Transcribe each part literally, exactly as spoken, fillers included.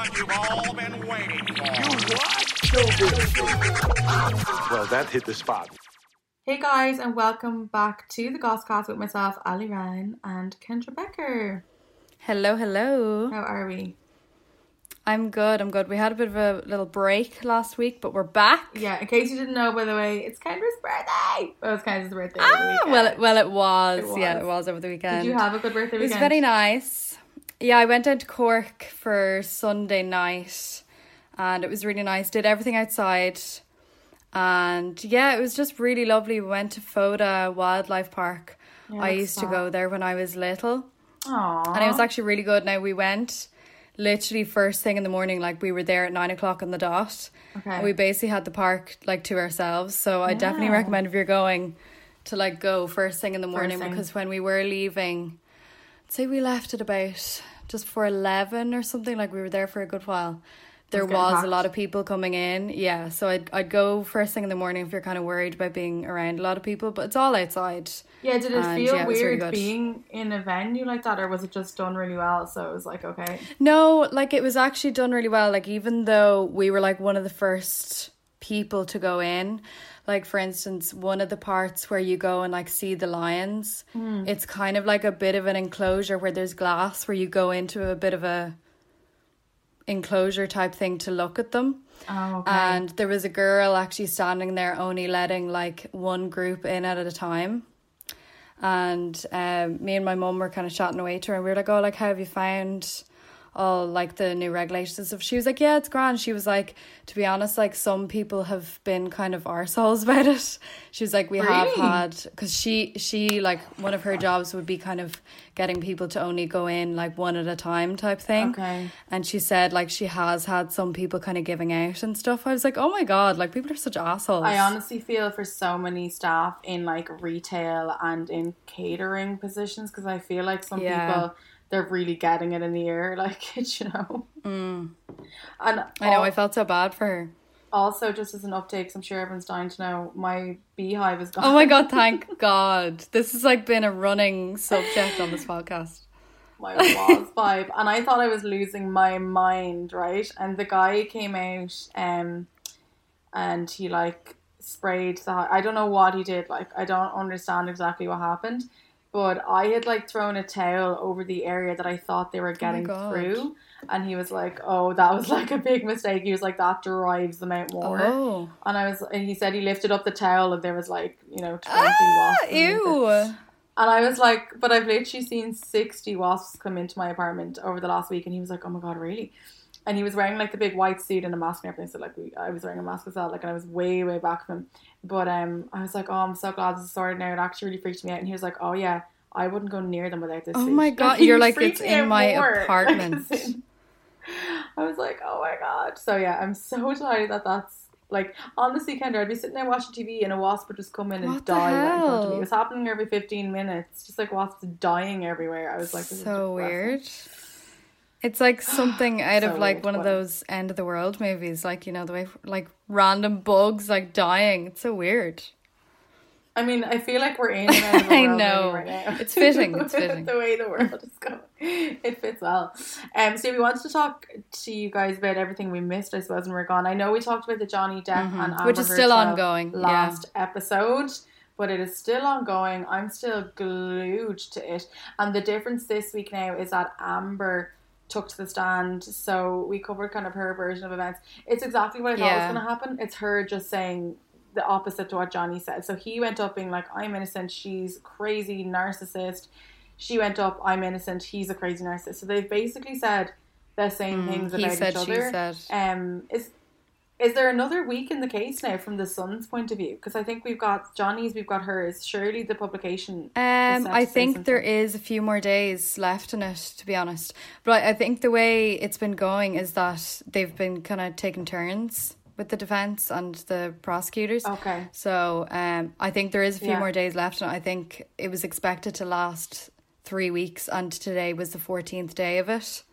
moment you've all been waiting for. You what? Well, that hit the spot. Hey guys, and welcome back to the Gosscast with myself, Ali Ryan, and Kendra Becker. Hello, hello. How are we? I'm good, I'm good. We had a bit of a little break last week, but we're back. Yeah, in case you didn't know, by the way, it's Kendra's birthday. Well, it was Kendra's birthday over the Ah, weekend. well, it, well it, was. It was. Yeah, it was over the weekend. Did you have a good birthday It was weekend? very nice. Yeah, I went down to Cork for Sunday night, and it was really nice. Did everything outside. And yeah, it was just really lovely. We went to Foda Wildlife Park. Yeah, I that's used to fab. go there when I was little. Aww. And it was actually really good. Now, we went literally first thing in the morning, like we were there at nine o'clock on the dot. Okay. And we basically had the park like to ourselves. So I definitely Yeah. recommend if you're going to like go first thing in the morning, thing. because when we were leaving, I'd say we left at about just before eleven or something, like we were there for a good while. There getting was packed. a lot of people coming in. Yeah, so I'd, I'd go first thing in the morning if you're kind of worried about being around a lot of people, but it's all outside. Yeah, did it And, feel yeah, it was really weird good. being in a venue like that, or was it just done really well, so it was like, okay? No, like it was actually done really well. Like even though we were like one of the first people to go in, like for instance, one of the parts where you go and like see the lions, Hmm. it's kind of like a bit of an enclosure where there's glass where you go into a bit of a enclosure type thing to look at them. Oh, okay. And there was a girl actually standing there only letting like one group in at a time. And um, me and my mum were kind of chatting away to her, and we were like, oh, like, how have you found all like the new regulations and stuff? She was like, yeah, it's grand. She was like, to be honest, like some people have been kind of arseholes about it. She was like, we have Really? had, because she, she like one of her jobs would be kind of getting people to only go in like one at a time type thing. Okay. And she said like she has had some people kind of giving out and stuff. I was like, oh my God, like people are such assholes. I honestly feel for so many staff in like retail and in catering positions, because I feel like some Yeah. people, they're really getting it in the ear, like, you know. Mm. And I know, al- I felt so bad for her. also, just as an update, because I'm sure everyone's dying to know, my beehive is gone. Oh my God, thank God. This has like been a running subject on this podcast. My wasp vibe, and I thought I was losing my mind, right? And the guy came out, um, and he like sprayed the. I don't know what he did. Like, I don't understand exactly what happened, but I had like thrown a towel over the area that I thought they were getting God. through, and he was like, "Oh, that was like a big mistake." He was like, "That drives them out more." Oh. And I was, and he said he lifted up the towel, and there was like, you know, twenty Ah, wasps. underneath it. ew. And I was like, but I've literally seen sixty wasps come into my apartment over the last week. And he was like, oh my God, really? And he was wearing like the big white suit and a mask and everything. So like we, I was wearing a mask as well. Like, and I was way, way back from him. But um, I was like, oh, I'm so glad this is sorted now. It actually really freaked me out. And he was like, oh yeah, I wouldn't go near them without this Oh suit. my God, he you're like, freaked it's me in out my more. apartment. Like, as in- I was like, oh my God. So yeah, I'm so delighted that that's, like, honestly, Kendra, I'd be sitting there watching T V and a wasp would just come in and What the die right in front of me. hell? It was happening every fifteen minutes. Just like wasps dying everywhere. I was like, this is So depressing. weird. It's like something out of So like weird, one of but- those end of the world movies, like, you know, the way like random bugs like dying. It's so weird. I mean, I feel like we're in and out of the I world know. movie right now. It's fitting, it's fitting. The way the world is going. It fits well. Um, so we wanted to talk to you guys about everything we missed, I suppose, when we're gone. I know we talked about the Johnny Depp and Amber Mm-hmm. Which is Heard still trial ongoing, last episode, but it is still ongoing. I'm still glued to it. And the difference this week now is that Amber took to the stand, so we covered kind of her version of events. It's exactly what I thought Yeah. was going to happen. It's her just saying the opposite to what Johnny said. So he went up being like, I'm innocent, she's crazy narcissist. She went up, I'm innocent, he's a crazy narcissist. So they've basically said the same things he about said, each she other. said. Um, is is there another week in the case now from the Sun's point of view? Because I think we've got Johnny's, we've got hers. Surely the publication. is Um, set I to say think there something. is a few more days left in it, to be honest. But I I think the way it's been going is that they've been kind of taking turns with the defense and the prosecutors. Okay. So um, I think there is a few Yeah. more days left, and I think it was expected to last three weeks, and today was the fourteenth day of it.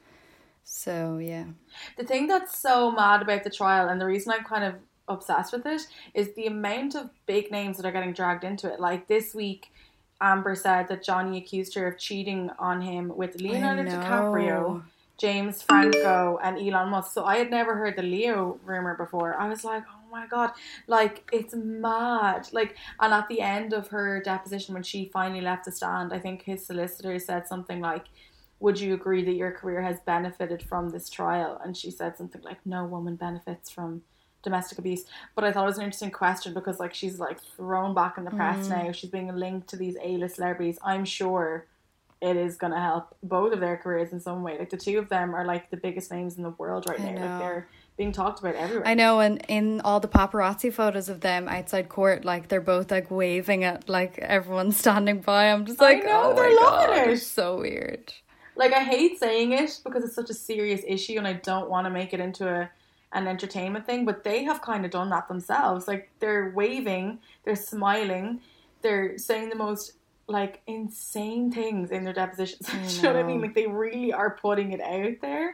So yeah. The thing that's so mad about the trial, and the reason I'm kind of obsessed with it, is the amount of big names that are getting dragged into it. Like this week, Amber said that Johnny accused her of cheating on him with Leonardo know. DiCaprio, James Franco and Elon Musk. So I had never heard the Leo rumor before. I was like, oh my God, like it's mad. Like, and at the end of her deposition, when she finally left the stand, I think his solicitor said something like, would you agree that your career has benefited from this trial? And she said something like, no woman benefits from domestic abuse. But I thought it was an interesting question because like she's like thrown back in the press mm. now. She's being linked to these A-list celebrities. I'm sure it is going to help both of their careers in some way. Like the two of them are like the biggest names in the world right I now. Know. Like they're being talked about everywhere. I know, and in all the paparazzi photos of them outside court, like they're both like waving at like everyone standing by. I'm just like, I know, oh they're my loving God, it. It's so weird. Like I hate saying it because it's such a serious issue and I don't want to make it into a an entertainment thing, but they have kind of done that themselves. Like they're waving, they're smiling, they're saying the most like insane things in their depositions. You know what I mean? Like they really are putting it out there.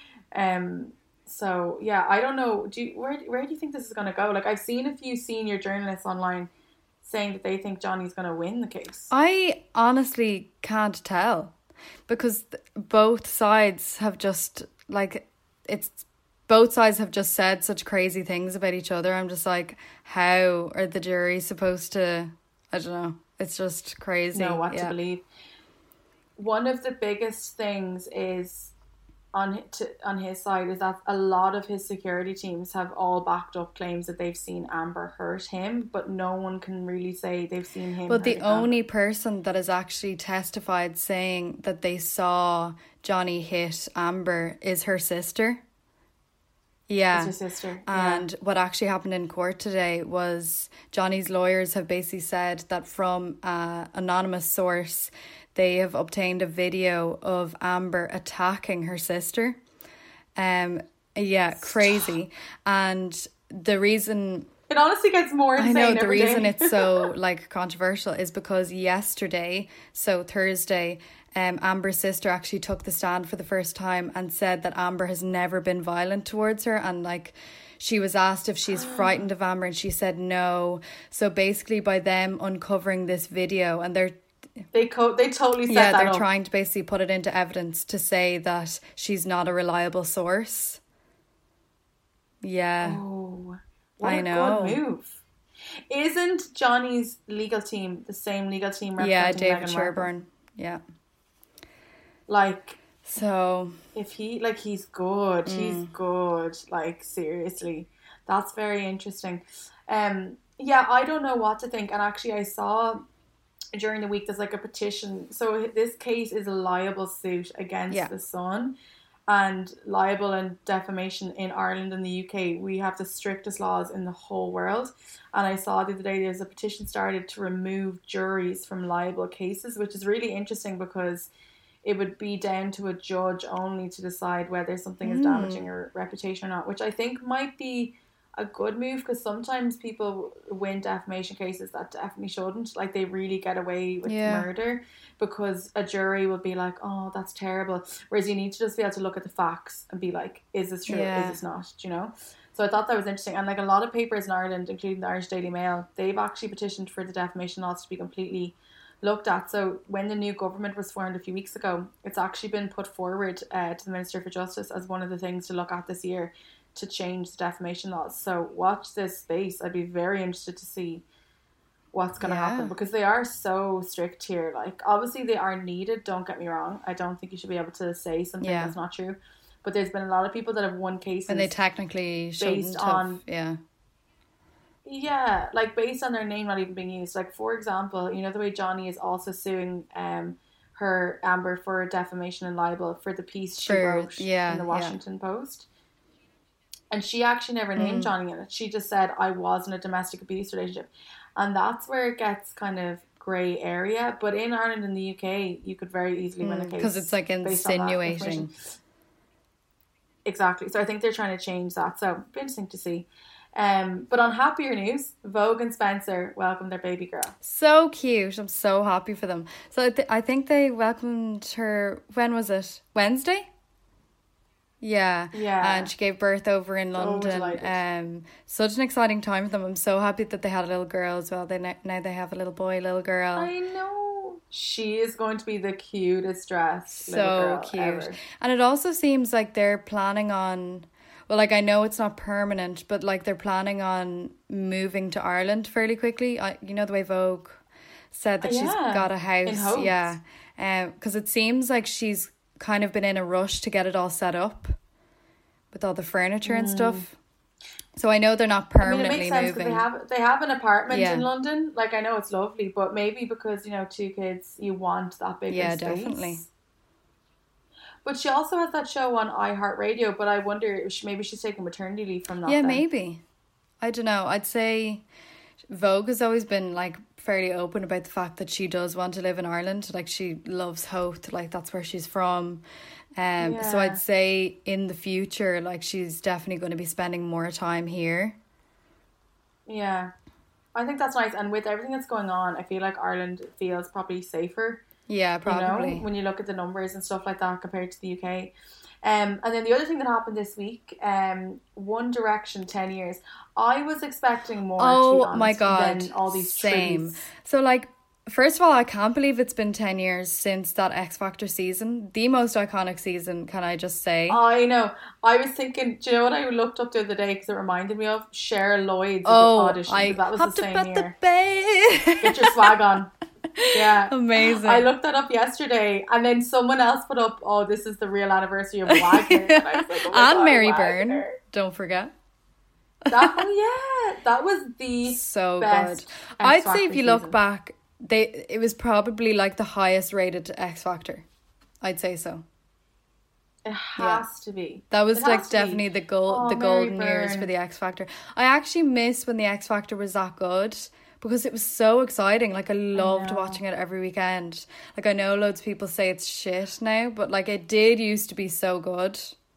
Um. So yeah, I don't know. Do you, where where do you think this is going to go? Like I've seen a few senior journalists online saying that they think Johnny's going to win the case. I honestly can't tell because both sides have just like it's. Both sides have just said such crazy things about each other. I'm just like, how are the jury supposed to, I don't know. It's just crazy. Know what yeah. to believe. One of the biggest things is on to, on his side is that a lot of his security teams have all backed up claims that they've seen Amber hurt him, but no one can really say they've seen him. But the Amber. only person that has actually testified saying that they saw Johnny hit Amber is her sister. Yeah, your sister. And yeah. what actually happened in court today was Johnny's lawyers have basically said that from an anonymous source, they have obtained a video of Amber attacking her sister. Um, yeah, crazy. And the reason... It honestly gets more insane. I know, the reason day. it's so like controversial is because yesterday, so Thursday... Um, Amber's sister actually took the stand for the first time and said that Amber has never been violent towards her, and like she was asked if she's frightened of Amber and she said no. So basically by them uncovering this video, and they're they co- they totally set yeah that they're up. trying to basically put it into evidence to say that she's not a reliable source. Yeah. Oh, what I a know. good move. Isn't Johnny's legal team the same legal team representing yeah David Meghan Sherburne Markle? yeah Like, so if he, like, he's good, mm. he's good, like, seriously. That's very interesting. Um, yeah, I don't know what to think. And actually, I saw during the week, there's, like, a petition. So this case is a libel suit against yeah. the Sun. And libel and defamation in Ireland and the U K, we have the strictest laws in the whole world. And I saw the other day there's a petition started to remove juries from libel cases, which is really interesting because it would be down to a judge only to decide whether something is damaging your reputation or not, which I think might be a good move because sometimes people win defamation cases that definitely shouldn't. Like they really get away with yeah. murder because a jury will be like, oh, that's terrible. Whereas you need to just be able to look at the facts and be like, is this true? Yeah. Is this not? Do you know? So I thought that was interesting. And like a lot of papers in Ireland, including the Irish Daily Mail, they've actually petitioned for the defamation laws to be completely looked at. So when the new government was formed a few weeks ago, it's actually been put forward uh, to the Minister for Justice as one of the things to look at this year to change the defamation laws. So watch this space. I'd be very interested to see what's going to yeah. happen because they are so strict here. Like obviously they are needed, don't get me wrong. I don't think you should be able to say something yeah. that's not true. But there's been a lot of people that have won cases and they technically shouldn't based have, on yeah Yeah, like based on their name not even being used. Like for example, you know the way Johnny is also suing um her Amber for defamation and libel for the piece she for, wrote yeah, in the Washington yeah. Post. And she actually never named mm. Johnny in it. She just said I was in a domestic abuse relationship. And that's where it gets kind of grey area. But in Ireland and the U K, you could very easily mm, win a case. Because it's like insinuating. Exactly. So I think they're trying to change that. So it'll be interesting to see. Um, but on happier news, Vogue and Spencer welcomed their baby girl. So cute. I'm so happy for them. So I, th- I think they welcomed her, when was it? Wednesday? Yeah. Yeah. And she gave birth over in So London. delighted. Um, such an exciting time for them. I'm so happy that they had a little girl as well. They Now they have a little boy, little girl. I know. She is going to be the cutest dressed little So girl cute. ever. And it also seems like they're planning on, well, like I know it's not permanent, but like they're planning on moving to Ireland fairly quickly. I, you know, the way Vogue said that Oh, she's yeah. got a In house. Hopes. Yeah. Because it seems like she's kind of been in a rush to get it all set up with all the furniture and stuff. So I know they're not Mm. I mean, it permanently makes sense because moving. they have they have an apartment Yeah. in London. Like, I know it's lovely, but maybe because, you know, two kids, you want that bigger Yeah, space. definitely. But she also has that show on iHeartRadio. But I wonder if she, maybe she's taking maternity leave from that. Yeah, then. maybe. I don't know. I'd say Vogue has always been like fairly open about the fact that she does want to live in Ireland. Like she loves Howth, like that's where she's from. Um, so Yeah. I'd say in the future, like she's definitely going to be spending more time here. Yeah, I think that's nice. And with everything that's going on, I feel like Ireland feels probably safer. Yeah, probably. You know, when you look at the numbers and stuff like that compared to the U K. Um, and then the other thing that happened this week, um, One Direction ten years. I was expecting more. to be Oh honest, my god, than all these same. tributes. So like, first of all, I can't believe it's been ten years since that X Factor season, the most iconic season. Can I just say? I know. I was thinking. Do you know what I looked up the other day because it reminded me of Cheryl Lloyd's oh, audition. I That was have the to same bet year. the bay. Get your swag on. Yeah. Amazing. I looked that up yesterday, and then someone else put up, "Oh, this is the real anniversary of Wagner." And, I was like, oh my and God, Mary Wagner. Byrne, don't forget. That oh yeah, that was the So best good. I'd X say if Factor you look season. back, they it was probably like the highest rated X Factor. I'd say so. It has to be. That was It has like to be. definitely the gold, Oh, the Mary golden years Byrne. for the X Factor. I actually miss when the X Factor was that good because it was so exciting. Like I loved know. watching it every weekend. Like I know loads of people say it's shit now, but like it did used to be so good.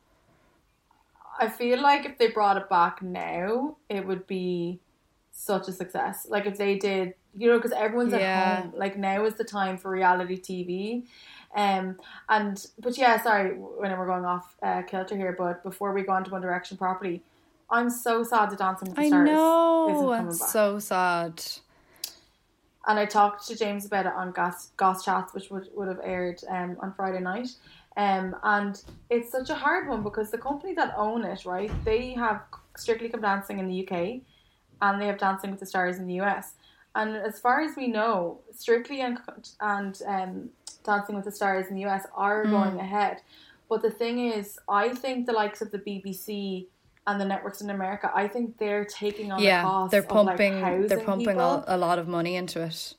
I feel like if they brought it back now, it would be such a success. Like if they did, you know, because everyone's Yeah. at home. Like now is the time for reality T V. Um, and but yeah, sorry, when we're going off uh, kilter here, but before we go on to One Direction properly, I'm so sad that Dancing with the I Stars isn't know, coming it's back. so sad. And I talked to James about it on Goss, Goss Chats, which would, would have aired um, on Friday night. Um, and it's such a hard one because the company that own it, right, they have Strictly Come Dancing in the U K and they have Dancing with the Stars in the U S. And as far as we know, Strictly and, and um, Dancing with the Stars in the U S are Mm. going ahead. But the thing is, I think the likes of the B B C and the networks in America, I think they're taking on the Yeah, cost they're of pumping, like housing they're pumping people. a, a lot of money into it.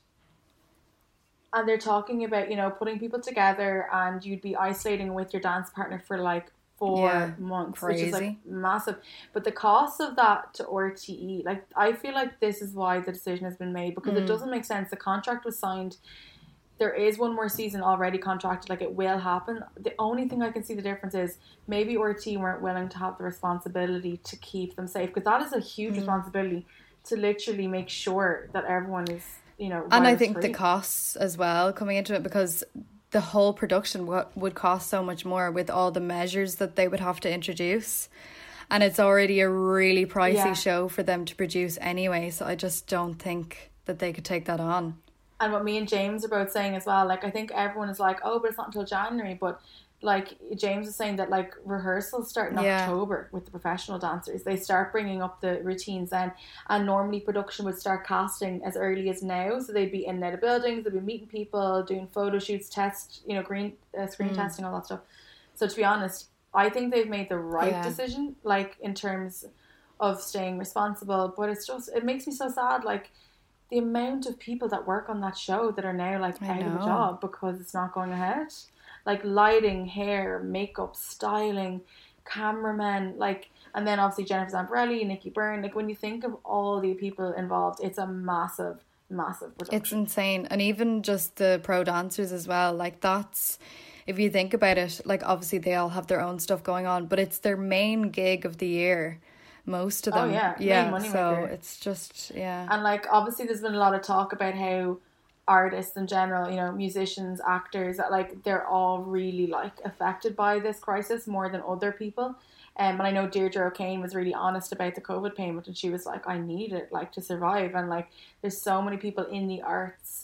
And they're talking about, you know, putting people together and you'd be isolating with your dance partner for like four Yeah, months, which is like crazy. massive. But the cost of that to R T E, like I feel like this is why the decision has been made because Mm. it doesn't make sense. The contract was signed. There is one more season already contracted, like it will happen. The only thing I can see the difference is maybe R T E weren't willing to have the responsibility to keep them safe because that is a huge Mm. responsibility to literally make sure that everyone is, you know, And I think the virus-free. costs as well coming into it because the whole production w- would cost so much more with all the measures that they would have to introduce. And it's already a really pricey Yeah. show for them to produce anyway. So I just don't think that they could take that on. And what me and James are both saying as well, like I think everyone is like, oh, but it's not until January. But like James is saying that like rehearsals start in Yeah. October with the professional dancers. They start bringing up the routines then, and normally production would start casting as early as now. So they'd be in and out of buildings, they'd be meeting people, doing photo shoots, test, you know, green uh, screen Mm. testing, all that stuff. So to be honest, I think they've made the right Yeah. decision, like in terms of staying responsible. But it's just it makes me so sad, like. The amount of people that work on that show that are now like I out of a know. job because it's not going ahead. Like lighting, hair, makeup, styling, cameramen, like, and then obviously Jennifer Zamparelli, Nikki Byrne. Like when you think of all the people involved, it's a massive, massive production. It's insane. And even just the pro dancers as well. Like that's, if you think about it, like obviously they all have their own stuff going on, but it's their main gig of the year. Most of Oh, them. yeah, main Yeah. money So maker. it's just, yeah. And like obviously there's been a lot of talk about how artists in general, you know, musicians, actors, that like they're all really like affected by this crisis more than other people. Um, and I know Deirdre O'Kane was really honest about the COVID payment, and she was like, I need it like to survive. And like there's so many people in the arts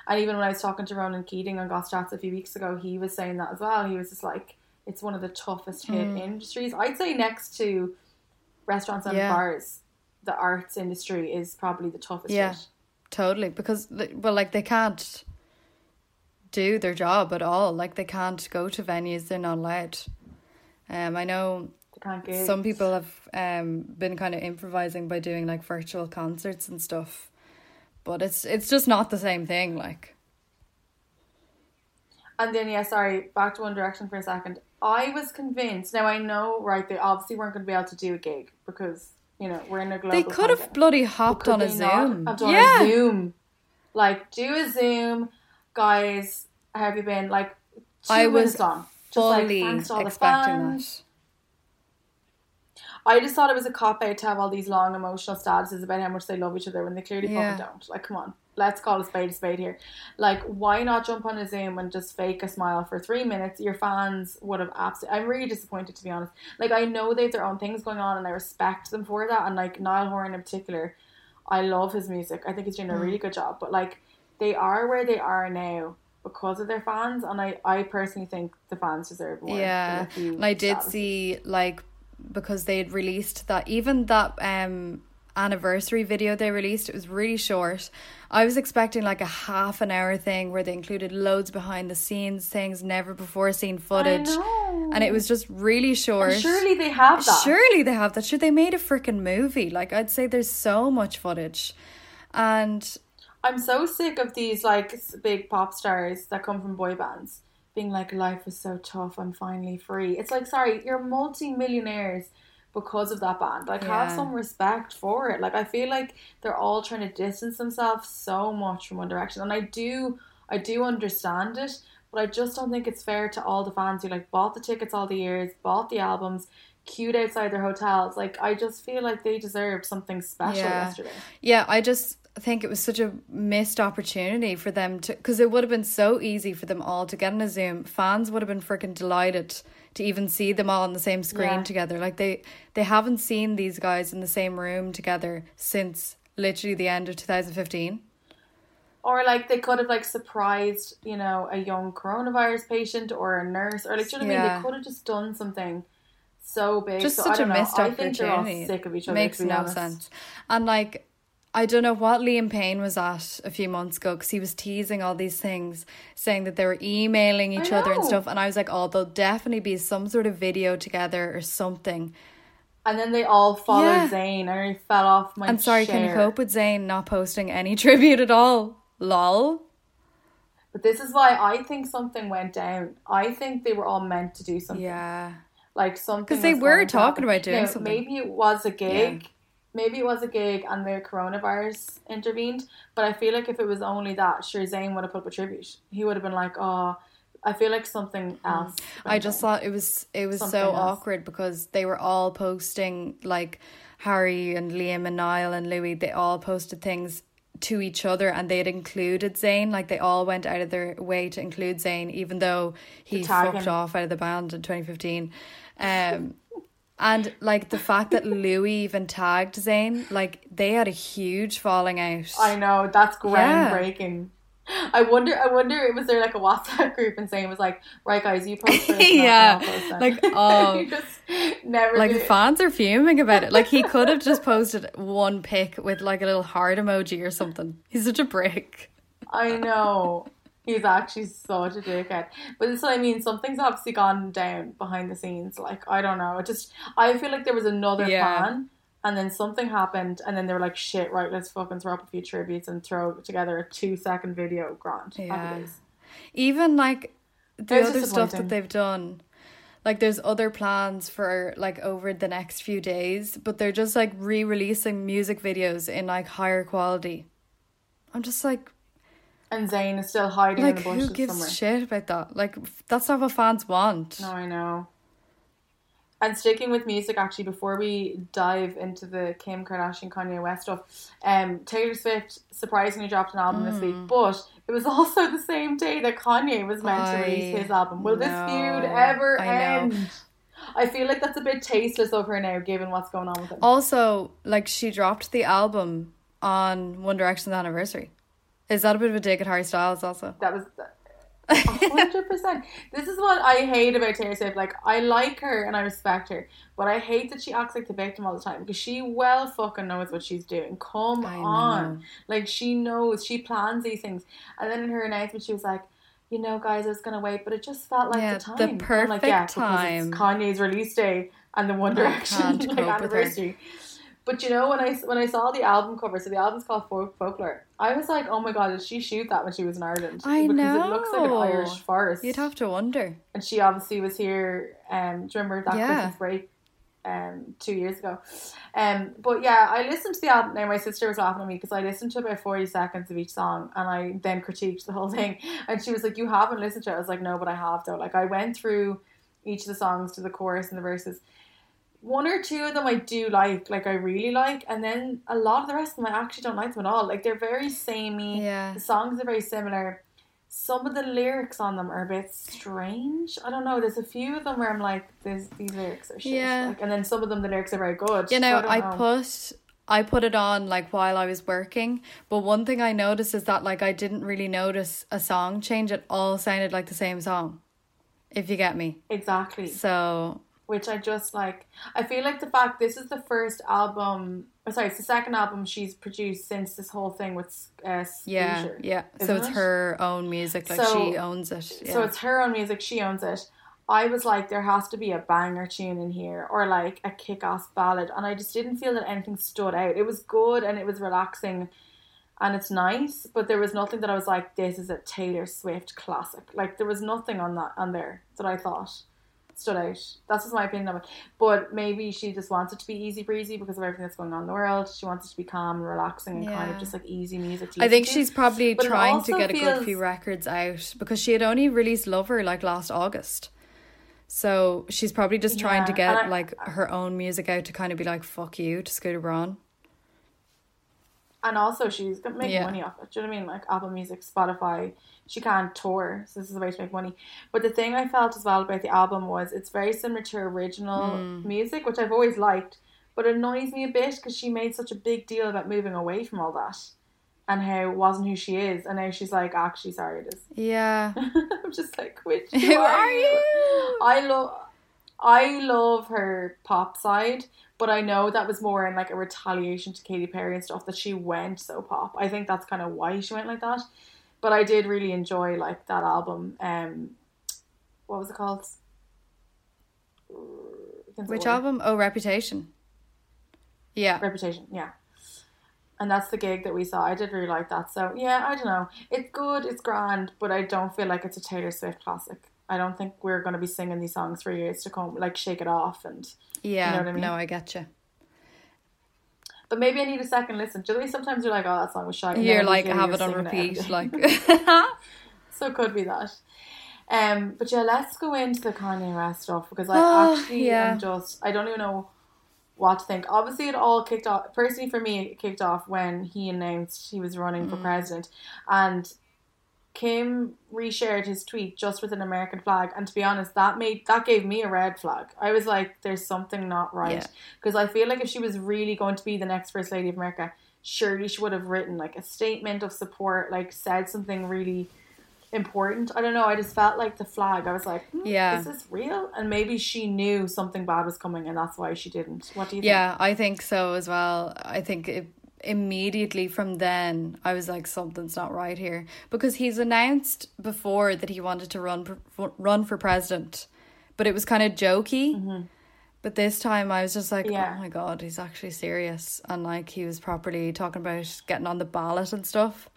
And even when I was talking to Ronan Keating on Goss Chats a few weeks ago, he was saying that as well. He was just like, it's one of the toughest hit mm. industries. I'd say next to restaurants and yeah. bars, the arts industry is probably the toughest yeah, hit. Totally. Because, well, like, they can't do their job at all. Like, they can't go to venues. They're not allowed. Um, I know some people have um been kind of improvising by doing, like, virtual concerts and stuff. But it's it's just not the same thing, like. And then, yeah, sorry, back to One Direction for a second. I was convinced, now I know, right, they obviously weren't going to be able to do a gig because, you know, we're in a global They could have bloody hopped on a Zoom. Have done yeah. a Zoom. Like, do a Zoom. Guys, how have you been? Like, two I was minutes on. Just fully like, thanks to all expecting the fans. That. I just thought it was a cop-out to have all these long emotional statuses about how much they love each other when they clearly yeah. fucking don't. Like, come on. Let's call a spade a spade here. Like, why not jump on a Zoom and just fake a smile for three minutes? Your fans would have absolutely... I'm really disappointed, to be honest. Like, I know they have their own things going on and I respect them for that. And, like, Niall Horan in particular, I love his music. I think he's doing a really good job. But, like, they are where they are now because of their fans. And I, I personally think the fans deserve more. Yeah. And I did status. see, like, because they had released that... Even that... um. anniversary video they released, it was really short. I was expecting like a half an hour thing where they included loads behind the scenes things, never before seen footage, and it was just really short. And surely they have that surely they have that sure they made a freaking movie. Like, I'd say there's so much footage. And I'm so sick of these like big pop stars that come from boy bands being like, life is so tough, I'm finally free. It's like, sorry, you're multi-millionaires because of that band. Like, yeah. have some respect for it. Like, I feel like they're all trying to distance themselves so much from One Direction, and I do I do understand it, but I just don't think it's fair to all the fans who like bought the tickets all the years, bought the albums, queued outside their hotels. Like, I just feel like they deserve something special yeah. yesterday. Yeah, I just think it was such a missed opportunity for them to, because it would have been so easy for them all to get in a Zoom. Fans would have been freaking delighted to even see them all on the same screen yeah. together. Like, they they haven't seen these guys in the same room together since literally the end of two thousand fifteen. Or like they could have like surprised, you know, a young coronavirus patient or a nurse, or like, do you know what yeah. I mean? They could have just done something so big. Just so, such I don't a know. missed I opportunity. think they're all sick of each other. Makes to be no honest. sense. And like, I don't know what Liam Payne was at a few months ago, because he was teasing all these things, saying that they were emailing each other and stuff. And I was like, oh, there'll definitely be some sort of video together or something. And then they all followed yeah. Zayn, and he fell off my I'm sorry, chair. can you cope with Zayn not posting any tribute at all? Lol. But this is why I think something went down. I think they were all meant to do something. Yeah. Like something. Because they were talking about doing now, something. Maybe it was a gig. Yeah. Maybe it was a gig and the coronavirus intervened. But I feel like if it was only that, sure, Zayn would have put up a tribute. He would have been like, oh, I feel like something else. Mm. I just thought it was it was something so else. awkward, because they were all posting, like Harry and Liam and Niall and Louis, they all posted things to each other, and they had included Zayn. Like, they all went out of their way to include Zayn, even though he fucked him. off out of the band in twenty fifteen. Um, and like the fact that Louis even tagged Zayn, like they had a huge falling out. I know, that's groundbreaking. Yeah. I wonder. I wonder. It was there like a WhatsApp group, and Zayn was like, "Right, guys, you post first." yeah, post like oh, he just never. Like the fans are fuming about it. Like, he could have just posted one pic with like a little heart emoji or something. He's such a prick. I know. He's actually such a dickhead. But that's what I mean. Something's obviously gone down behind the scenes. Like, I don't know. It just, I feel like there was another yeah. plan, and then something happened, and then they were like, shit, right, let's fucking throw up a few tributes and throw together a two second video. Grand. Yeah. Even like the other stuff that they've done. Like, there's other plans for like over the next few days, but they're just like re-releasing music videos in like higher quality. I'm just like, and Zayn is still hiding like, in the bushes who gives somewhere. shit about that? Like, that's not what fans want. No, I know. And sticking with music, actually, before we dive into the Kim Kardashian, Kanye West stuff, um, Taylor Swift surprisingly dropped an album mm. this week, but it was also the same day that Kanye was meant I to release his album. Will know. this feud ever I end? know. I feel like that's a bit tasteless of her now, given what's going on with him. Also, like, she dropped the album on One Direction's anniversary. Is that a bit of a dig at Harry Styles also? That was a hundred percent. This is what I hate about Taylor Swift. Like, I like her and I respect her, but I hate that she acts like the victim all the time, because she well fucking knows what she's doing. Come I on. know. Like, she knows, she plans these things. And then in her announcement she was like, you know, guys, I was gonna wait, but it just felt like Yeah, the time. the And I'm like, perfect yeah, time. because it's Kanye's release day and the One I Direction can't like cope with her. anniversary. But you know, when I when I saw the album cover, so the album's called Folk, Folklore, I was like, oh my god, did she shoot that when she was in Ireland? I because know. it looks like an Irish forest. You'd have to wonder. And she obviously was here. Um, do you remember that Yeah. Christmas break? Um, two years ago. Um, but yeah, I listened to the album. Now my sister was laughing at me because I listened to about forty seconds of each song, and I then critiqued the whole thing. And she was like, "You haven't listened to it." I was like, "No, but I have though." Like, I went through each of the songs to the chorus and the verses. One or two of them I do like, like I really like, and then a lot of the rest of them I actually don't like them at all. Like, they're very samey. Yeah. The songs are very similar. Some of the lyrics on them are a bit strange. I don't know. There's a few of them where I'm like, "These these lyrics are shit." Yeah. Like, and then some of them, the lyrics are very good. You So know, I, don't I know. put I put it on like while I was working, but one thing I noticed is that like I didn't really notice a song change. It all sounded like the same song, if you get me. Exactly. So Which I just like. I feel like the fact this is the first album, oh, sorry, it's the second album she's produced since this whole thing with uh, yeah, Leisure, yeah. So isn't it's it? her own music, like So- she owns it. Yeah. So it's her own music, she owns it. I was like, there has to be a banger tune in here, or like a kick-ass ballad, and I just didn't feel that anything stood out. It was good and it was relaxing and it's nice, but there was nothing that I was like, this is a Taylor Swift classic. Like, there was nothing on that on there that I thought stood out. That's just my opinion of it. But maybe she just wants it to be easy breezy because of everything that's going on in the world. She wants it to be calm and relaxing and kind of Yeah. just like easy music to I think listen to. she's probably But it trying to also get a good feels- few records out because she had only released Lover like last August. So she's probably just trying to Yeah, get and I- like her own music out to kind of be like, fuck you to Scooter Braun. And also she's making Yeah. money off it. Do you know what I mean? Like Apple Music, Spotify, she can't tour, so this is a way to make money. But the thing I felt as well about the album was it's very similar to her original Mm. music, which I've always liked, but it annoys me a bit because she made such a big deal about moving away from all that and how it wasn't who she is, and now she's like, actually, sorry, it is. Yeah. I'm just like, which Who are you? I love I love her pop side, but I know that was more in like a retaliation to Katy Perry and stuff that she went so pop. I think that's kind of why she went like that. But I did really enjoy like that album. Um, what was it called? Against the Which Wall. album? Oh, Reputation. Yeah. Reputation, yeah. And that's the gig that we saw. I did really like that. So yeah, I don't know. It's good, it's grand, but I don't feel like it's a Taylor Swift classic. I don't think we're going to be singing these songs for years to come, like Shake It Off and... Yeah. You know what I mean? No, I get you. But maybe I need a second listen. Do you know, sometimes you're like, oh, that song was shite. and You're then like, you're have it on singing repeat. every Like, day. So it could be that. Um, but yeah, let's go into the Kanye West stuff because I Oh, actually yeah. am just, I don't even know what to think. Obviously, it all kicked off, personally for me, it kicked off when he announced he was running Mm. for president. And Kim reshared his tweet just with an American flag, and to be honest, that made that gave me a red flag. I was like, "There's something not right," Yeah. because I feel like if she was really going to be the next First Lady of America, surely she would have written like a statement of support, like said something really important. I don't know. I just felt like the flag. I was like, hmm, Yeah. is this real? And maybe she knew something bad was coming, and that's why she didn't. What do you think? yeah, I think so as well. I think it, immediately from then, I was like, something's not right here. Because he's announced before that he wanted to run for, run for president, but it was kind of jokey. Mm-hmm. But this time I was just like, Yeah. oh my God, he's actually serious. And like he was properly talking about getting on the ballot and stuff.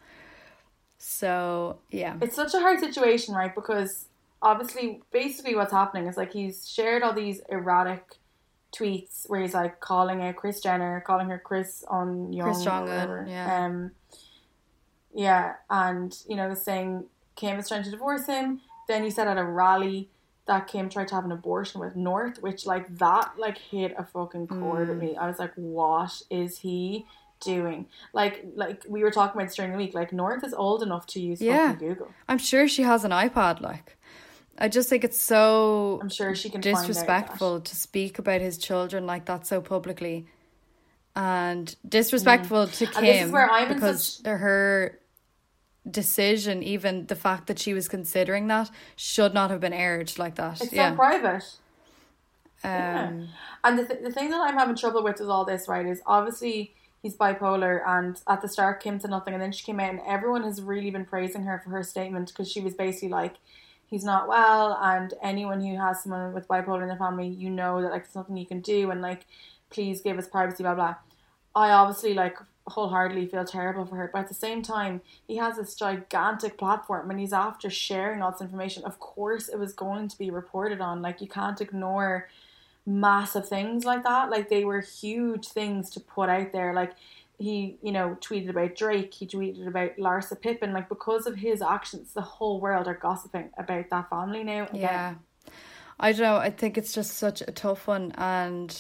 So, yeah. It's such a hard situation, right? Because obviously, basically what's happening is like he's shared all these erratic tweets where he's like calling out Kris Jenner, calling her Chris on Young. Chris or Jong-un, whatever. yeah. Um, yeah, and, you know, saying Kim is trying to divorce him. Then he said at a rally that Kim tried to have an abortion with North, which, like, that, like, hit a fucking chord with me. I was like, what is he doing? Like, like we were talking about this during the week, like, North is old enough to use Yeah. fucking Google. I'm sure she has an iPad, like. I just think it's so I'm sure she can find out disrespectful to speak about his children like that so publicly. And disrespectful to Kim And this is where I'm in because such- they're her decision, even the fact that she was considering that, should not have been aired like that. It's yeah. so private. Um, yeah. And the, th- the thing that I'm having trouble with with all this, right, is obviously he's bipolar, and at the start Kim said nothing, and then she came out and everyone has really been praising her for her statement, because she was basically like, he's not well, and anyone who has someone with bipolar in their family, you know that like there's nothing you can do, and like, please give us privacy, blah blah. I obviously like wholeheartedly feel terrible for her, but at the same time, he has this gigantic platform and he's after sharing all this information. Of course it was going to be reported on. Like, you can't ignore massive things like that. Like, they were huge things to put out there. Like, he, you know, tweeted about Drake, he tweeted about Larsa Pippen. Like, because of his actions, the whole world are gossiping about that family now again. Yeah, I don't know, I think it's just such a tough one, and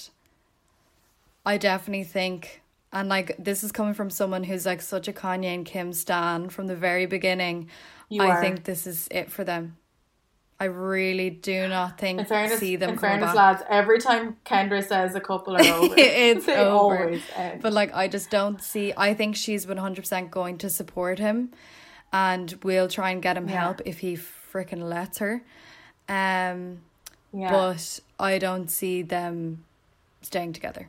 I definitely think, and like, this is coming from someone who's like such a Kanye and Kim stan from the very beginning. You I are. think this is it for them. I really do not think In fairness, see them in coming fairness, back. lads, every time Kendra says a couple are over, It's they over. always end. But like, I just don't see, I think she's one hundred percent going to support him, and will try and get him Yeah. help if he freaking lets her. Um, yeah. But I don't see them staying together,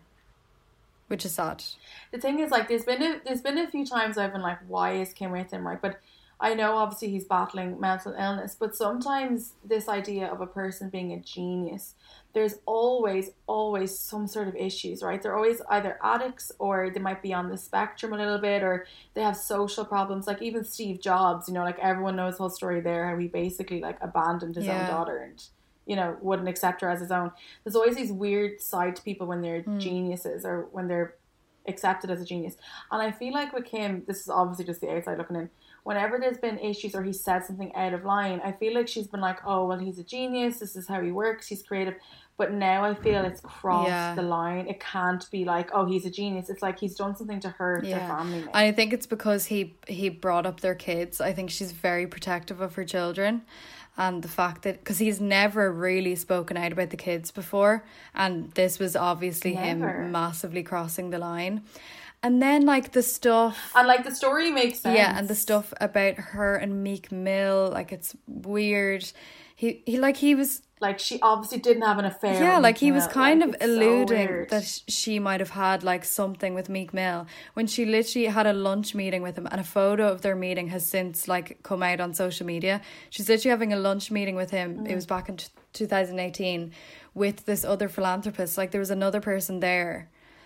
which is sad. The thing is, like, there's been a, there's been a few times I've been like, why is Kim with him, right? But I know obviously he's battling mental illness, but sometimes this idea of a person being a genius, there's always, always some sort of issues, right? They're always either addicts, or they might be on the spectrum a little bit, or they have social problems. Like, even Steve Jobs, you know, like, everyone knows the whole story there, how he basically like abandoned his Yeah. own daughter and, you know, wouldn't accept her as his own. There's always these weird side to people when they're Mm. geniuses, or when they're accepted as a genius. And I feel like with Kim, this is obviously just the outside looking in, whenever there's been issues or he said something out of line, I feel like she's been like, oh, well, he's a genius, this is how he works, he's creative. But now I feel it's crossed Yeah. the line. It can't be like, oh, he's a genius. It's like he's done something to hurt their family now. And I think it's because he he brought up their kids. I think she's very protective of her children, and the fact that, because he's never really spoken out about the kids before, and this was obviously Never. him massively crossing the line. And then like the stuff, And like, the story makes sense. yeah, and the stuff about her and Meek Mill, like, it's weird. He he like he was Like, she obviously didn't have an affair. Yeah, with like Meek he was Mill. kind Like, of it's so alluding weird. that sh- she might have had like something with Meek Mill, when she literally had a lunch meeting with him, and a photo of their meeting has since like come out on social media. She's literally having a lunch meeting with him. Mm. It was back in t- twenty eighteen with this other philanthropist. Like, there was another person there,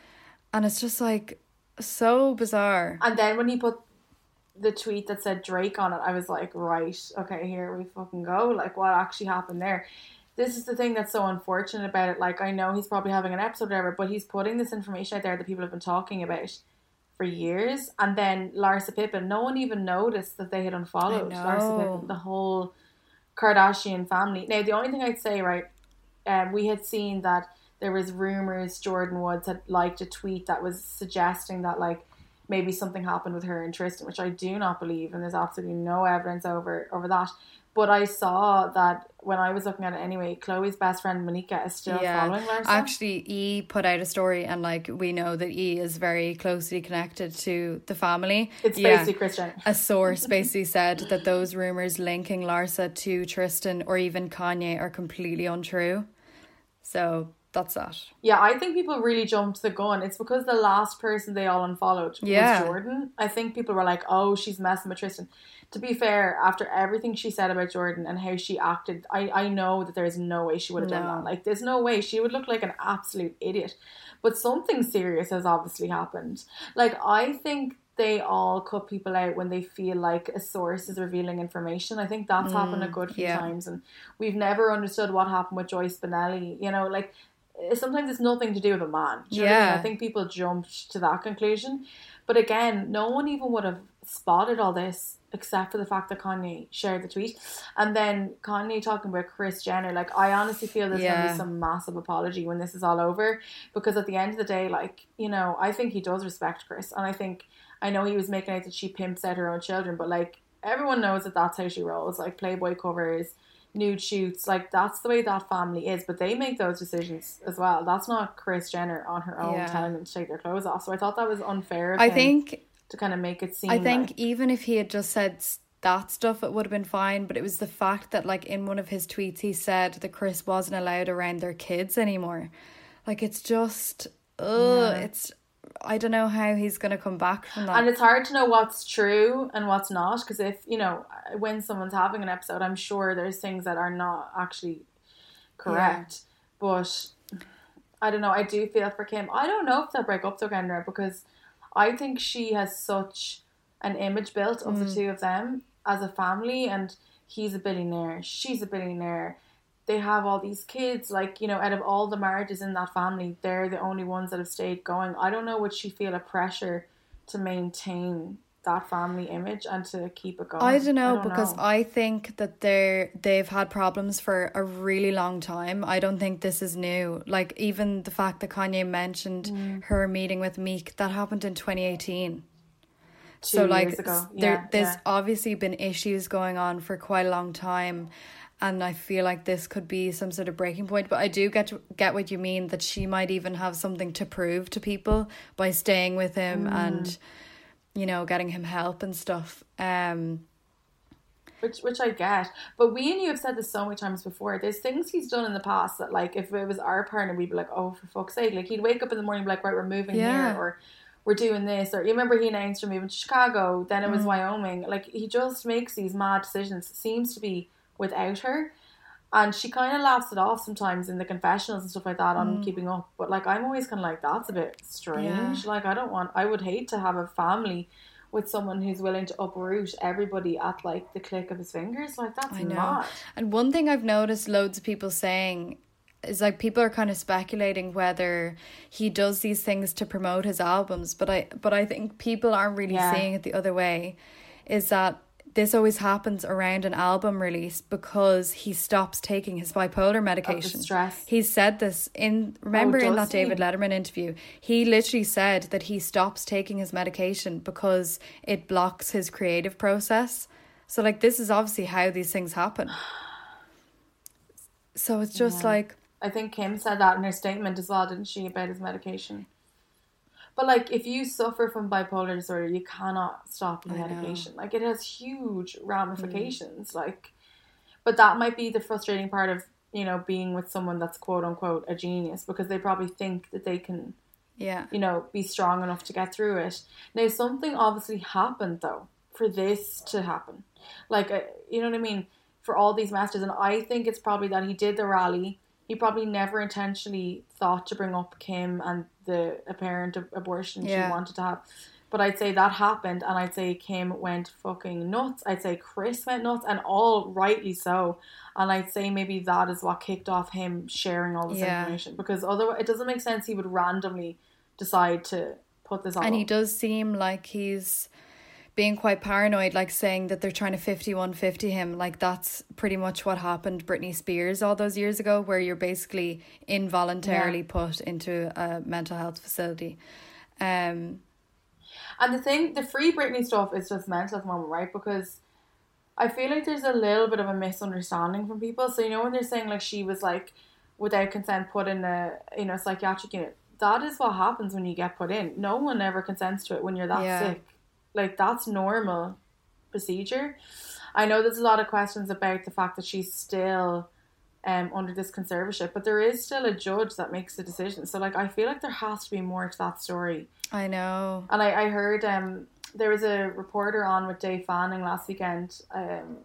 and it's just like so bizarre. And then when he put the tweet that said Drake on it, I was like, right, okay, here we fucking go. Like, what actually happened there? This is the thing that's so unfortunate about it. Like, I know he's probably having an episode or whatever, but he's putting this information out there that people have been talking about for years. And then Larsa Pippen, no one even noticed that they had unfollowed I know. Larsa Pippen, the whole Kardashian family. Now, the only thing I'd say, right, um, we had seen that there was rumours Jordan Woods had liked a tweet that was suggesting that, like, maybe something happened with her and Tristan, which I do not believe, and there's absolutely no evidence over over that. But I saw that when I was looking at it anyway, Chloe's best friend Monica is still following Larsa. Actually, E put out a story, and like, we know that E is very closely connected to the family. It's Yeah. basically Kris Jenner. A source basically said that those rumours linking Larsa to Tristan or even Kanye are completely untrue. So that's that. Yeah, I think people really jumped the gun. It's because the last person they all unfollowed Yeah. was Jordan. I think people were like, oh, she's messing with Tristan. To be fair, after everything she said about Jordan and how she acted, I, I know that there is no way she would have done No. that. Like, there's no way. She would look like an absolute idiot. But something serious has obviously happened. Like, I think they all cut people out when they feel like a source is revealing information. I think that's happened a good few yeah. times. And we've never understood what happened with Joyce Spinelli. You know, like, sometimes it's nothing to do with a man. Do you know what I mean? Yeah. I think people jumped to that conclusion. But again, no one even would have spotted all this except for the fact that Kanye shared the tweet. And then Kanye talking about Kris Jenner. Like, I honestly feel there's going to Yeah. be some massive apology when this is all over. Because at the end of the day, like, you know, I think he does respect Kris. And I think, I know he was making out that she pimps out her own children. But, like, everyone knows that that's how she rolls. Like, Playboy covers, nude shoots, like, that's the way that family is. But they make those decisions as well. That's not Kris Jenner on her own Yeah. telling them to take their clothes off. So I thought that was unfair of I him think to kind of make it seem I think like, even if he had just said s- that stuff, it would have been fine. But it was the fact that, like, in one of his tweets, he said that Chris wasn't allowed around their kids anymore. Like, it's just, ugh, Yeah. it's, I don't know how he's going to come back from that. And it's hard to know what's true and what's not, because if, you know, when someone's having an episode, I'm sure there's things that are not actually correct. Yeah. But I don't know, I do feel for Kim. I don't know if they'll break up together, because I think she has such an image built of mm. the two of them as a family, and he's a billionaire, she's a billionaire. They have all these kids, like, you know, out of all the marriages in that family, they're the only ones that have stayed going. I don't know, would she feel a pressure to maintain that family image and to keep it going? I don't know, I don't because know. I think that they're they've had problems for a really long time. I don't think this is new. Like, even the fact that Kanye mentioned mm. her meeting with Meek, that happened in twenty eighteen. Two so like years ago. Yeah, there there's yeah. obviously been issues going on for quite a long time, and I feel like this could be some sort of breaking point. But I do get to, get what you mean, that she might even have something to prove to people by staying with him mm. and, you know, getting him help and stuff. Um, which which I get. But we and you have said this so many times before. There's things he's done in the past that, like, if it was our partner, we'd be like, oh, for fuck's sake. Like, he'd wake up in the morning and be like, right, we're moving yeah. here, or we're doing this. Or you remember he announced we're moving to Chicago, then it was mm. Wyoming. Like, he just makes these mad decisions. It seems to be without her. And she kind of laughs it off sometimes in the confessionals and stuff like that on mm. Keeping Up. But, like, I'm always kind of like, that's a bit strange. Yeah. Like, I don't want, I would hate to have a family with someone who's willing to uproot everybody at, like, the click of his fingers. Like, that's I know. mad. And one thing I've noticed loads of people saying is, like, people are kind of speculating whether he does these things to promote his albums. But I, but I think people aren't really yeah. seeing it the other way, is that this always happens around an album release because he stops taking his bipolar medication. Stress. He said this in, remember oh, in that he? David Letterman interview, he literally said that he stops taking his medication because it blocks his creative process. So, like, this is obviously how these things happen. So it's just yeah. like, I think Kim said that in her statement as well, didn't she, about his medication? But, like, if you suffer from bipolar disorder, you cannot stop the medication. Like, it has huge ramifications. Mm. Like, but that might be the frustrating part of, you know, being with someone that's quote unquote a genius, because they probably think that they can, yeah, you know, be strong enough to get through it. Now, something obviously happened though for this to happen. Like, uh, you know what I mean? For all these messages, and I think it's probably that he did the rally. He probably never intentionally thought to bring up Kim and the apparent abortion yeah. she wanted to have. But I'd say that happened, and I'd say Kim went fucking nuts. I'd say Chris went nuts, and all rightly so. And I'd say maybe that is what kicked off him sharing all this yeah. information. Because otherwise, it doesn't make sense he would randomly decide to put this on. And he does seem like he's being quite paranoid, like saying that they're trying to fifty-one fifty him. Like, that's pretty much what happened Britney Spears all those years ago, where you're basically involuntarily yeah. put into a mental health facility. Um, and the thing, the Free Britney stuff is just mental at the moment, right? Because I feel like there's a little bit of a misunderstanding from people. So, you know, when they're saying, like, she was, like, without consent put in a, you know, psychiatric unit, that is what happens when you get put in. No one ever consents to it when you're that yeah. sick. Like, that's normal procedure. I know there's a lot of questions about the fact that she's still um under this conservatorship, but there is still a judge that makes the decision. So, like, I feel like there has to be more to that story. I know. And I, I heard um there was a reporter on with Dave Fanning last weekend. Um,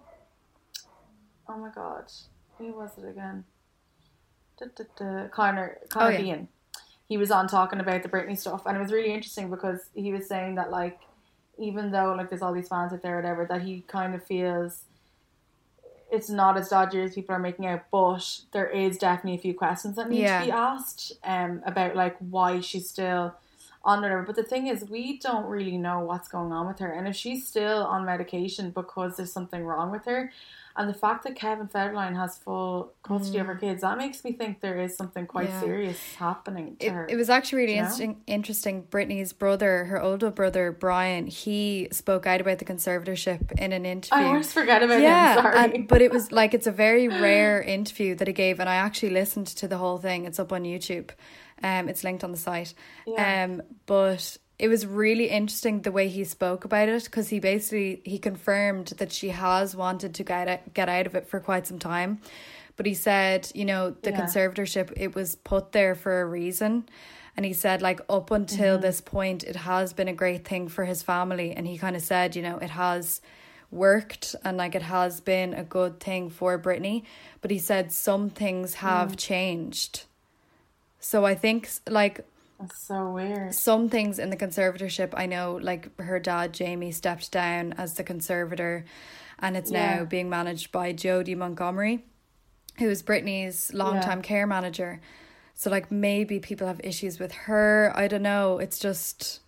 oh my God, who was it again? Da, da, da. Connor, Connor oh, yeah. Bean. He was on talking about the Britney stuff, and it was really interesting because he was saying that, like, even though, like, there's all these fans out there or whatever, that he kind of feels it's not as dodgy as people are making out, but there is definitely a few questions that need yeah. to be asked um, about, like, why she's still on whatever. But the thing is, we don't really know what's going on with her. And if she's still on medication because there's something wrong with her, and the fact that Kevin Federline has full custody mm. of her kids, that makes me think there is something quite yeah. serious happening to it, her. It was actually really you know? interesting, interesting. Britney's brother, her older brother, Brian, he spoke out about the conservatorship in an interview. I always forget about yeah, him, sorry. And, but it was like, it's a very rare interview that he gave, and I actually listened to the whole thing. It's up on YouTube. Um, it's linked on the site. Yeah. Um, but it was really interesting the way he spoke about it, because he basically he confirmed that she has wanted to get it, get out of it for quite some time. But he said, you know, the Yeah. conservatorship, it was put there for a reason. And he said, like, up until Mm-hmm. this point, it has been a great thing for his family. And he kind of said, you know, it has worked and like it has been a good thing for Britney. But he said some things have Mm. changed. So I think like That's so weird. some things in the conservatorship, I know like her dad, Jamie, stepped down as the conservator, and it's Yeah. now being managed by Jodie Montgomery, who is Britney's longtime Yeah. care manager. So like maybe people have issues with her. I don't know. It's just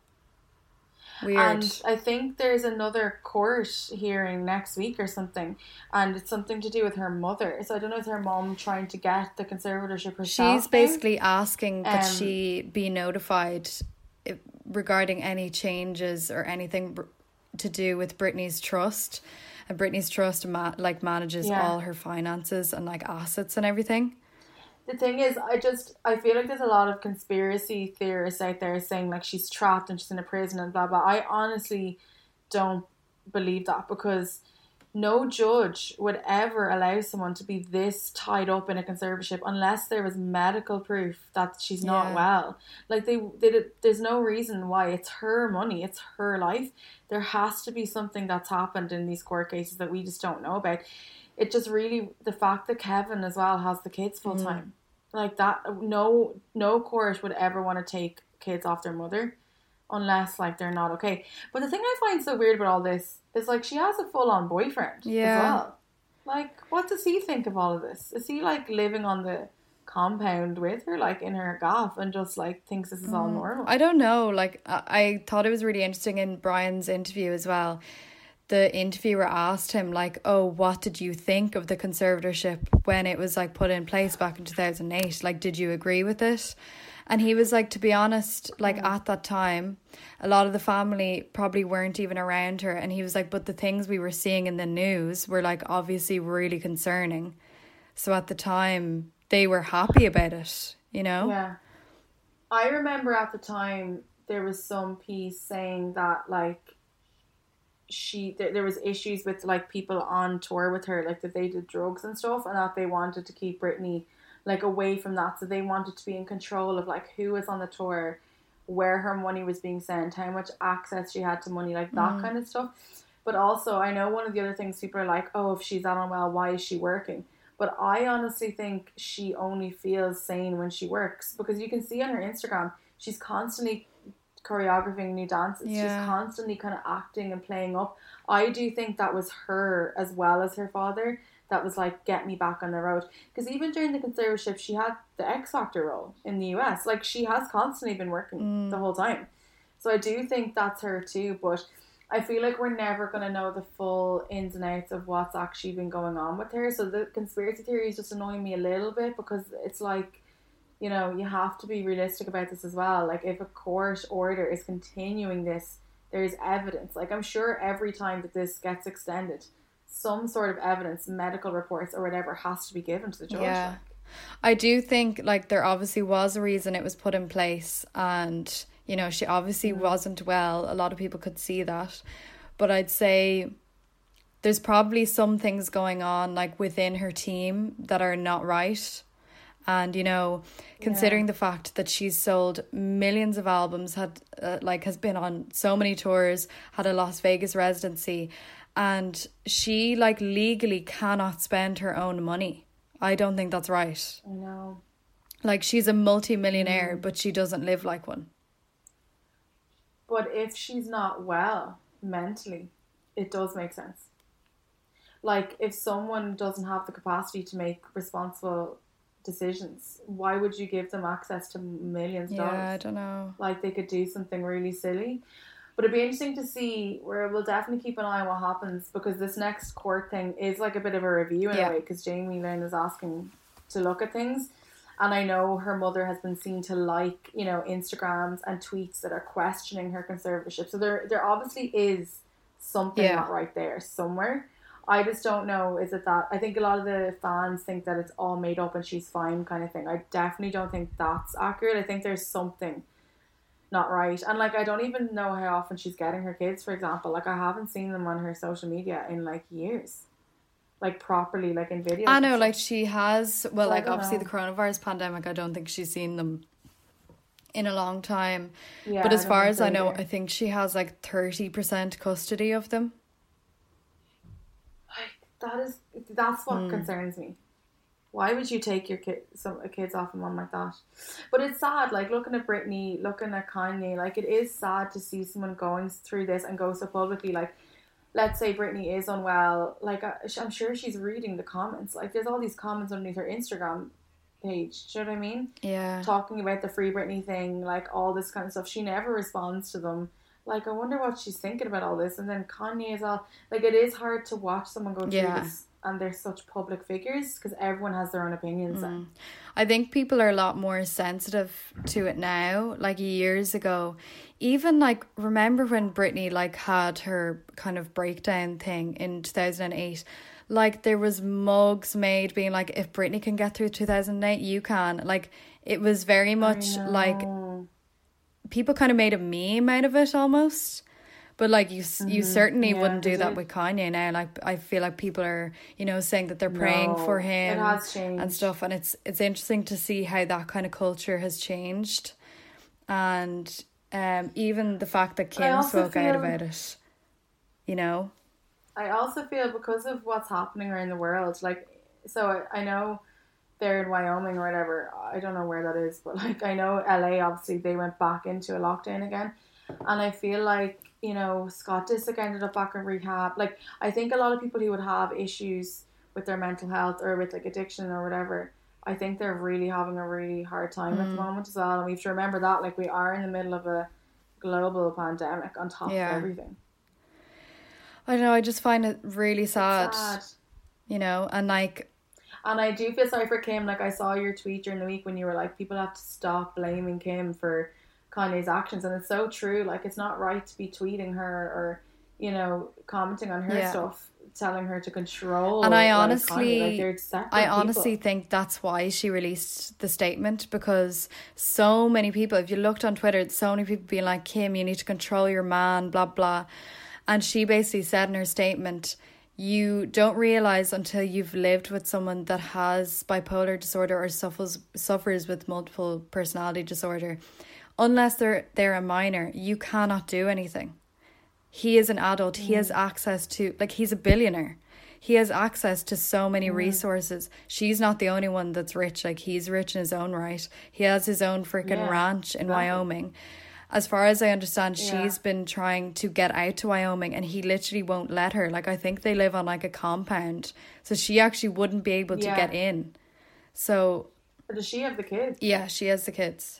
weird. And I think there's another court hearing next week or something, and it's something to do with her mother. So I don't know, is her mom trying to get the conservatorship herself? She's basically asking that Um, she be notified if, regarding any changes or anything br- to do with Britney's trust. And Britney's trust ma- like manages Yeah. all her finances and like assets and everything. The thing is, I just, I feel like there's a lot of conspiracy theorists out there saying like she's trapped and she's in a prison and blah, blah. I honestly don't believe that, because no judge would ever allow someone to be this tied up in a conservatorship unless there was medical proof that she's not Yeah. well. Like they, they did, there's no reason why. It's her money, it's her life. There has to be something that's happened in these court cases that we just don't know about. It just really, the fact that Kevin as well has the kids full time, like that, no no court would ever want to take kids off their mother unless like they're not okay. But the thing I find so weird about all this is like she has a full on boyfriend Yeah. as well. Like, what does he think of all of this? Is he like living on the compound with her, like in her gaff, and just like thinks this is all normal? I don't know. Like, I, I thought it was really interesting in Brian's interview as well. The interviewer asked him, like, oh, what did you think of the conservatorship when it was, like, put in place back in two thousand eight? Like, did you agree with it? And he was like, to be honest, like, at that time, a lot of the family probably weren't even around her. And he was like, but the things we were seeing in the news were, like, obviously really concerning. So at the time, they were happy about it, you know? Yeah. I remember at the time there was some piece saying that like she there, there was issues with like people on tour with her, like that they did drugs and stuff, and that they wanted to keep Britney like away from that. So they wanted to be in control of like who was on the tour, where her money was being sent, how much access she had to money, like that kind of stuff. But also I know one of the other things people are like, oh, if she's that unwell, why is she working? But I honestly think she only feels sane when she works, because you can see on her Instagram, she's constantly choreographing new dances. Yeah. She's constantly kind of acting and playing up. I do think that was her as well as her father that was like, get me back on the road. Because even during the conservatorship, she had the X Factor role in the U S. Like, she has constantly been working the whole time. So I do think that's her too. But I feel like we're never going to know the full ins and outs of what's actually been going on with her. So the conspiracy theory is just annoying me a little bit, because it's like, you know, you have to be realistic about this as well. Like, if a court order is continuing this, there's evidence. Like, I'm sure every time that this gets extended, some sort of evidence, medical reports or whatever, has to be given to the judge. Yeah. Like. I do think like there obviously was a reason it was put in place, and you know, she obviously wasn't well. A lot of people could see that. But I'd say there's probably some things going on like within her team that are not right. And, you know, considering Yeah. the fact that she's sold millions of albums, had uh, like has been on so many tours, had a Las Vegas residency, and she like legally cannot spend her own money. I don't think that's right. I know. Like, she's a multi-millionaire, but she doesn't live like one. But if she's not well mentally, it does make sense. Like, if someone doesn't have the capacity to make responsible decisions, why would you give them access to millions of Yeah, dollars? I don't know. Like, they could do something really silly. But it'd be interesting to see, where we'll definitely keep an eye on what happens, because this next court thing is like a bit of a review in Yeah. a way, because Jamie Lynn is asking to look at things. And I know her mother has been seen to like, you know, Instagrams and tweets that are questioning her conservatorship. So there there obviously is something Yeah. not right there somewhere. I just don't know, is it that, I think a lot of the fans think that it's all made up and she's fine kind of thing. I definitely don't think that's accurate. I think there's something not right. And like I don't even know how often she's getting her kids, for example. Like I haven't seen them on her social media in like years. Like properly, like in videos. I know, like she has, well, So I like don't obviously know. the coronavirus pandemic, I don't think she's seen them in a long time. Yeah, But as I far don't as I think so know, either. I think she has like thirty percent custody of them. That is that's Hmm. what concerns me. Why would you take your kid some kids off a mom like that? But it's sad, like looking at Britney, looking at Kanye, like it is sad to see someone going through this and go so publicly. Like, let's say Britney is unwell, like I- I'm sure she's reading the comments. Like, there's all these comments underneath her Instagram page. Do you know what I mean? Yeah. Talking about the Free Britney thing, like all this kind of stuff. She never responds to them. Like, I wonder what she's thinking about all this. And then Kanye as well. Like, it is hard to watch someone go through Yeah. this. And they're such public figures because everyone has their own opinions. then. I think people are a lot more sensitive to it now. Like years ago, even like remember when Britney like had her kind of breakdown thing in two thousand eight. Like there was mugs made being like, if Britney can get through two thousand eight, you can. Like it was very much like Oh, people kind of made a meme out of it almost. But like you, you certainly Mm-hmm. Yeah, wouldn't they do that did. with Kanye now. Like I feel like people are, you know, saying that they're praying No, for it him has changed. and stuff, and it's it's interesting to see how that kind of culture has changed, and um even the fact that I Kim also spoke out feel- about it, you know. I also feel because of what's happening around the world, like, so I, I know they're in Wyoming or whatever. I don't know where that is, but like I know L A, obviously they went back into a lockdown again. And I feel like, you know, Scott Disick ended up back in rehab. Like, I think a lot of people who would have issues with their mental health or with like addiction or whatever, I think they're really having a really hard time at the moment as well. And we have to remember that, like, we are in the middle of a global pandemic on top Yeah. of everything. I don't know, I just find it really sad, Sad. you know, and like And I do feel sorry for Kim. Like, I saw your tweet during the week when you were like, people have to stop blaming Kim for Kanye's actions. And it's so true. Like, it's not right to be tweeting her or, you know, commenting on her Yeah. stuff, telling her to control. And I like, honestly, Kanye. Like, they're separate I honestly people. think that's why she released the statement, because so many people, if you looked on Twitter, so many people being like, Kim, you need to control your man, blah, blah. And she basically said in her statement, you don't realize until you've lived with someone that has bipolar disorder or suffers suffers with multiple personality disorder, unless they're they're a minor, you cannot do anything. He is an adult. He has access to, like, he's a billionaire. He has access to so many resources. She's not the only one that's rich. Like, he's rich in his own right. He has his own freaking Yeah, ranch in exactly. Wyoming. As far as I understand, Yeah. she's been trying to get out to Wyoming and he literally won't let her. Like, I think they live on like a compound. So she actually wouldn't be able to Yeah. get in. So, Or does she have the kids? yeah, she has the kids.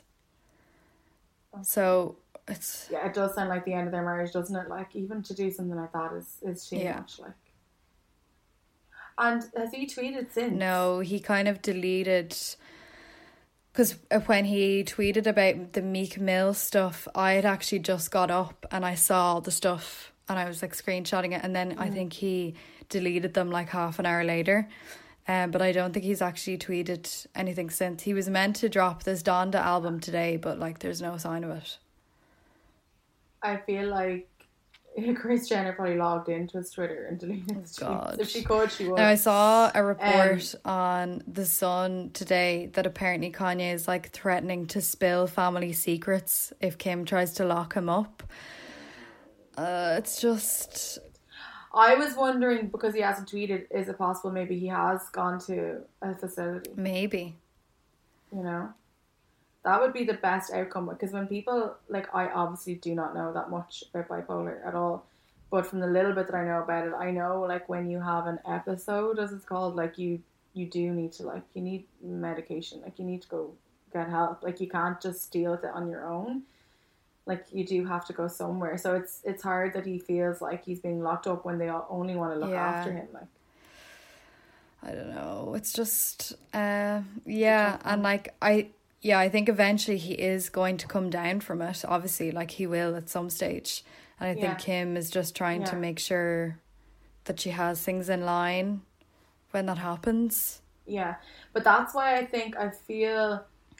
So, it's... Yeah, it does sound like the end of their marriage, doesn't it? Like, even to do something like that is, is too Yeah. much. Like, and has he tweeted since? No, he kind of deleted... Because when he tweeted about the Meek Mill stuff, I had actually just got up and I saw all the stuff and I was like screenshotting it, and then I think he deleted them like half an hour later. Um, but I don't think he's actually tweeted anything since. He was meant to drop this Donda album today, but like there's no sign of it. I feel like Kris Jenner probably logged into his Twitter and deleted his God. tweets. If she could, she would. Now I saw a report Um, on The Sun today that apparently Kanye is like threatening to spill family secrets if Kim tries to lock him up. Uh, it's just... I was wondering, because he hasn't tweeted, is it possible maybe he has gone to a facility? Maybe. You know? That would be the best outcome, because when people, like, I obviously do not know that much about bipolar at all, but from the little bit that I know about it, I know, like, when you have an episode, as it's called, like, you you do need to, like, you need medication, like, you need to go get help, like, you can't just deal with it on your own, like, you do have to go somewhere, so it's it's hard that he feels like he's being locked up when they all only want to look Yeah. after him, like. I don't know. It's just, uh, yeah. And like, I, yeah, I think eventually he is going to come down from it. Obviously, like he will at some stage. And I Yeah. think Kim is just trying to Yeah. make sure that she has things in line when that happens. Yeah, but that's why I think I feel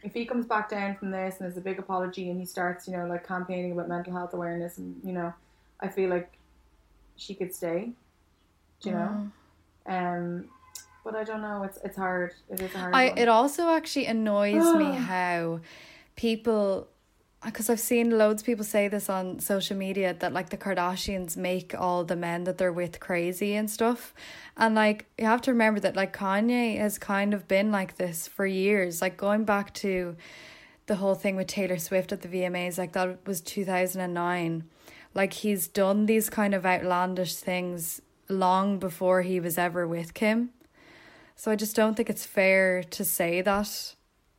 if he comes back down from this and there's a big apology and he starts, you know, like campaigning about mental health awareness, and you know, I feel like she could stay. Do you know? Mm. Um, but I don't know. It's it's hard. It is a hard. I one. It also actually annoys me how people, because I've seen loads of people say this on social media, that like the Kardashians make all the men that they're with crazy and stuff. And like, you have to remember that like Kanye has kind of been like this for years, like going back to the whole thing with Taylor Swift at the V M As, like that was two thousand nine. Like he's done these kind of outlandish things long before he was ever with Kim. So I just don't think it's fair to say that.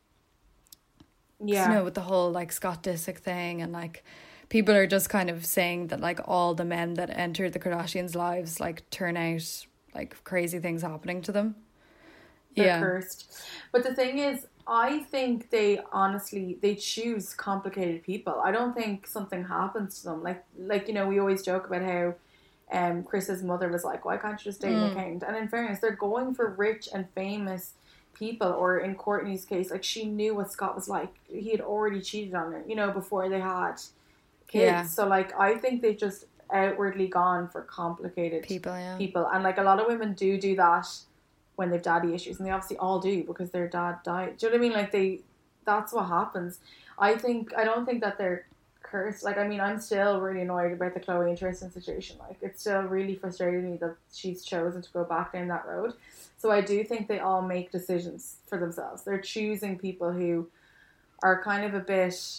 Yeah. You know, with the whole like Scott Disick thing, and like people are just kind of saying that like all the men that enter the Kardashians' lives like turn out like crazy things happening to them. They're yeah. cursed. But the thing is, I think they honestly they choose complicated people. I don't think something happens to them. Like like you know, we always joke about how um Chris's mother was like, why can't you just date mm. an accountant? And in fairness, they're going for rich and famous people. Or in Courtney's case, like she knew what Scott was like. He had already cheated on her, you know, before they had kids. Yeah. So like I think they've just outwardly gone for complicated people, yeah. people. And like a lot of women do do that when they've daddy issues, and they obviously all do because their dad died. Do you know what I mean? Like they, that's what happens. I think, I don't think that they're cursed. Like, I mean, I'm still really annoyed about the Chloe and Tristan situation. Like, it's still really frustrated me that she's chosen to go back down that road. So I do think they all make decisions for themselves. They're choosing people who are kind of a bit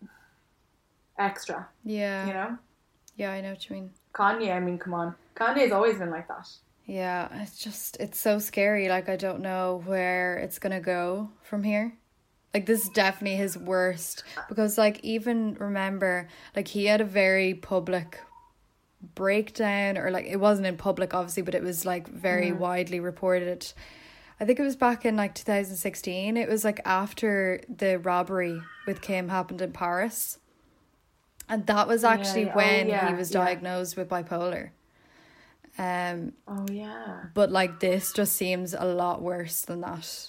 extra. Yeah. You know? Yeah, I know what you mean. Kanye, I mean, come on. Kanye's always been like that. Yeah, it's just, it's so scary. Like, I don't know where it's going to go from here. Like, this is definitely his worst. Because, like, even remember, like, he had a very public breakdown. Or, like, it wasn't in public, obviously, but it was, like, very mm. widely reported. I think it was back in, like, two thousand sixteen. It was, like, after the robbery with Kim happened in Paris. And that was actually yeah, when oh, yeah, he was yeah. diagnosed with bipolar. Um, oh yeah. But like this just seems a lot worse than that.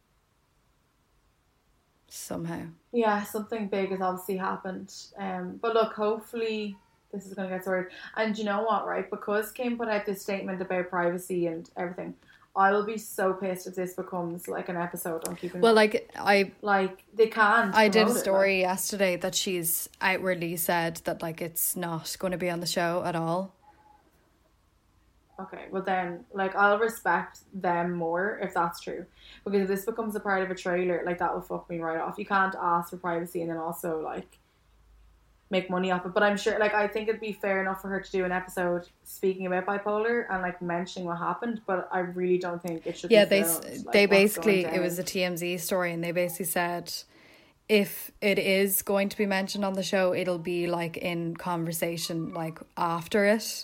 Somehow. Yeah, something big has obviously happened. Um, but look, hopefully this is going to get sorted. And you know what, right? Because Kim put out this statement about privacy and everything, I will be so pissed if this becomes like an episode on Keeping Well, Up. like I, like they can't. I did a promote it, story like. yesterday that she's outwardly said that like it's not going to be on the show at all. Okay, well then, like, I'll respect them more if that's true. Because if this becomes a part of a trailer, like, that will fuck me right off. You can't ask for privacy and then also, like, make money off it. But I'm sure, like, I think it'd be fair enough for her to do an episode speaking about bipolar and, like, mentioning what happened. But I really don't think it should yeah, be they filmed, like, they basically, it was a T M Z story, and they basically said if it is going to be mentioned on the show, it'll be, like, in conversation, like, after it.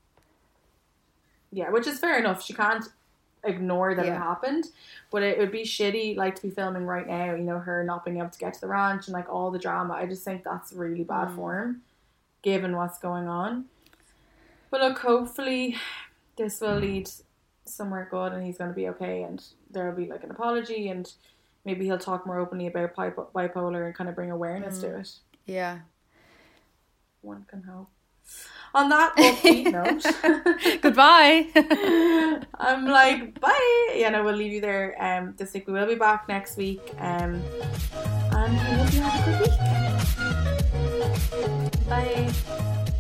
Yeah, which is fair enough. She can't ignore that yeah. it happened, but it would be shitty, like, to be filming right now, you know, her not being able to get to the ranch and, like, all the drama. I just think that's really bad mm. form, given what's going on. But look, hopefully this will lead somewhere good and he's going to be okay, and there will be, like, an apology, and maybe he'll talk more openly about bipolar and kind of bring awareness mm. to it. Yeah. One can hope. On that upbeat note, goodbye. I'm like, bye. Yeah, no, we'll leave you there. Um, this week we will be back next week. Um, and we hope you have a good week. Bye.